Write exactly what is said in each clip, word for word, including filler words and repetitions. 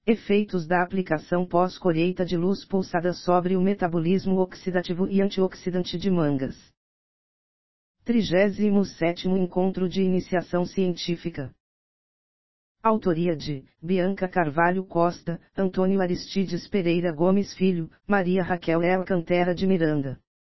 Efeitos da aplicação pós-colheita de luz pulsada sobre o metabolismo oxidativo e antioxidante de mangas. trigésimo sétimo Encontro de Iniciação Científica. Autoria de Bianca Carvalho Costa, Antônio Aristides Pereira Gomes Filho, Maria Raquel Alcantara de Miranda.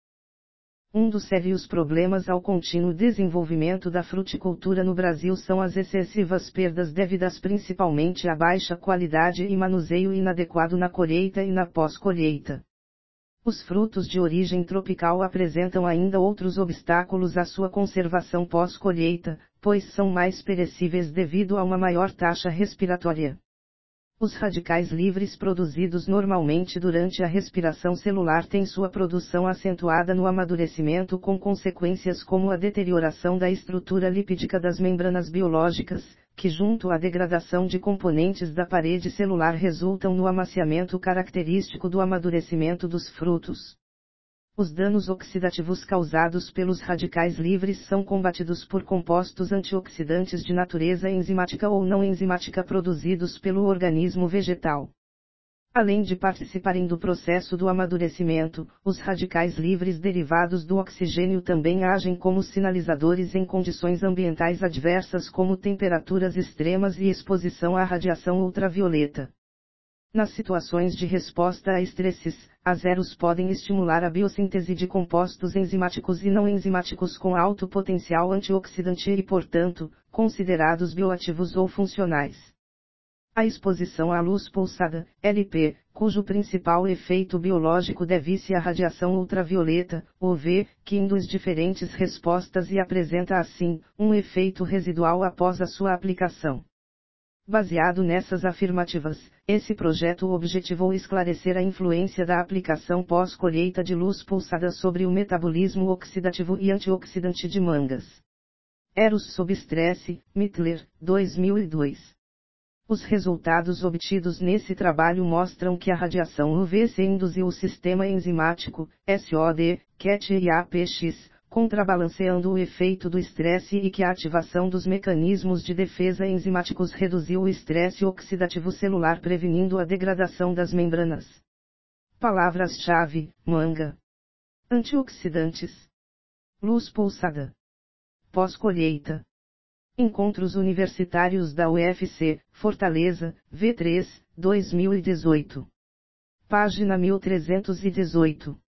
Um dos sérios problemas ao contínuo desenvolvimento da fruticultura no Brasil são as excessivas perdas devidas principalmente à baixa qualidade e manuseio inadequado na colheita e na pós-colheita. Os frutos de origem tropical apresentam ainda outros obstáculos à sua conservação pós-colheita, pois são mais perecíveis devido a uma maior taxa respiratória. Os radicais livres produzidos normalmente durante a respiração celular têm sua produção acentuada no amadurecimento, com consequências como a deterioração da estrutura lipídica das membranas biológicas, que junto à degradação de componentes da parede celular resultam no amaciamento característico do amadurecimento dos frutos. Os danos oxidativos causados pelos radicais livres são combatidos por compostos antioxidantes de natureza enzimática ou não enzimática produzidos pelo organismo vegetal. Além de participarem do processo do amadurecimento, os radicais livres derivados do oxigênio também agem como sinalizadores em condições ambientais adversas como temperaturas extremas e exposição à radiação ultravioleta. Nas situações de resposta a estresses, azeros podem estimular a biossíntese de compostos enzimáticos e não enzimáticos com alto potencial antioxidante e, portanto, considerados bioativos ou funcionais. A exposição à luz pulsada, L P, cujo principal efeito biológico deve-se à radiação ultravioleta, U V, que induz diferentes respostas e apresenta assim, um efeito residual após a sua aplicação. Baseado nessas afirmativas, esse projeto objetivou esclarecer a influência da aplicação pós-colheita de luz pulsada sobre o metabolismo oxidativo e antioxidante de mangas. Eros sob estresse, Mittler, dois mil e dois. Os resultados obtidos nesse trabalho mostram que a radiação U V C induziu o sistema enzimático, S O D, C A T e A P X, contrabalanceando o efeito do estresse e que a ativação dos mecanismos de defesa enzimáticos reduziu o estresse oxidativo celular prevenindo a degradação das membranas. Palavras-chave: manga, antioxidantes, luz pulsada, pós-colheita. Encontros Universitários da U F C, Fortaleza, V três, dois mil e dezoito. Página mil trezentos e dezoito.